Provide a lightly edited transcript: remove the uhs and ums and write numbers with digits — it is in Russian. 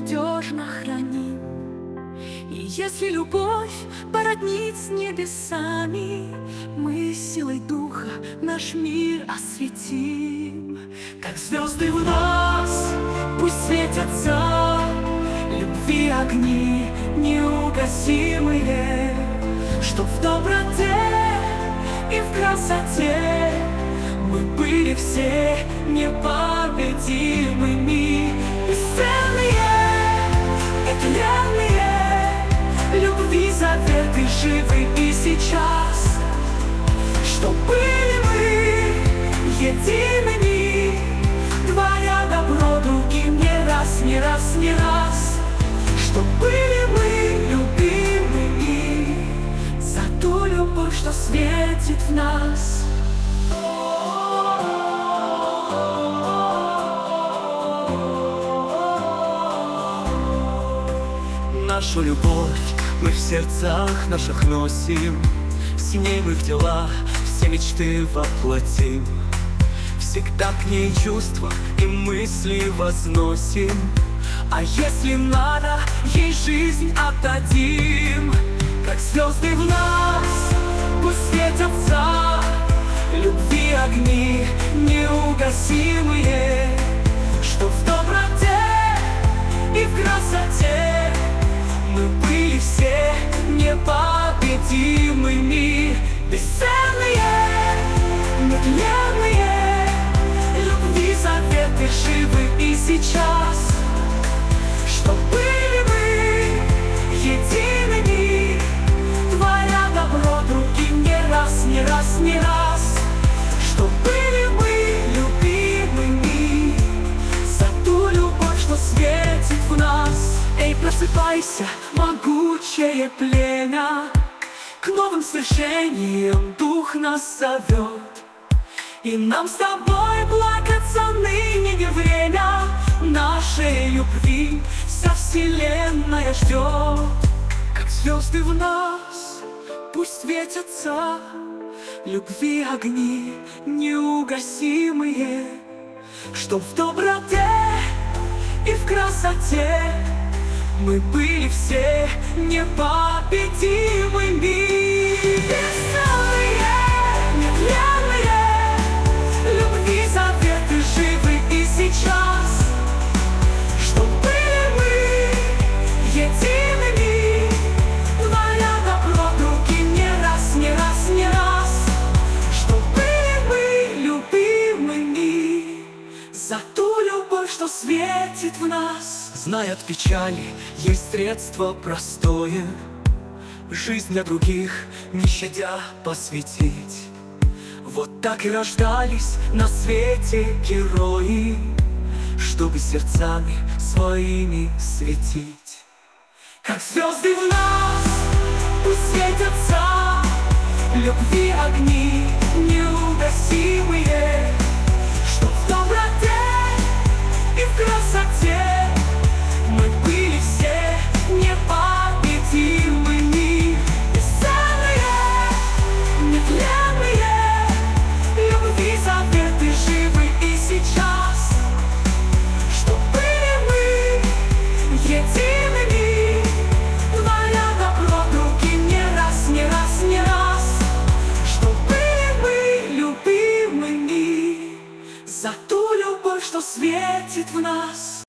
надежно храним. И если любовь породнит с небесами, мы силой Духа наш мир осветим. Как звезды в нас пусть светятся любви огни неугасимые, чтоб в доброте и в красоте мы были все непобедимыми. Бесценные, нетленные, любви заветы живы и сейчас, чтоб были мы едиными, творя добро другим не раз, не раз, не раз, чтоб были мы любимыми за ту любовь, что светит в нас. Нашу любовь мы в сердцах наших носим, с ней мы в дела все мечты воплотим. Всегда к ней чувства и мысли возносим, а если надо, ей жизнь отдадим. Как звезды в нас пусть светятся любви огни неугасимые, что в доброте и в красоте мы были все непобедимыми. Бесценные, нетленные, любви заветы живы и сейчас, чтоб были мы едиными, творя добро другим не раз, не раз, не раз, чтоб были мы любимыми за ту любовь, что светит в нас. Эй, просыпайся, могучее племя, к новым свершениям Дух нас зовет. И нам с тобой плакаться ныне не время, нашей любви вся вселенная ждет. Как звезды в нас пусть светятся любви огни неугасимые, чтоб в доброте и в красоте мы были все непобедимыми. Бесценные, нетленные, любви заветы живы и сейчас, чтоб были мы едиными, творя добро другим не раз, не раз, не раз, чтоб были мы любимыми за ту любовь, что светит в нас. Зная от печали, есть средство простое, жизнь для других не щадя посвятить. Вот так и рождались на свете герои, чтобы сердцами своими светить. Как звезды в нас пусть светятся любви огни неугасимые, чтоб в доброте и в красоте мы были все непобедимыми. Бесценные, нетленные, любви заветы живы и сейчас, чтоб были мы едиными, творя добро другим не раз, не раз, не раз, чтоб были мы любимыми за ту любовь, что светит в нас.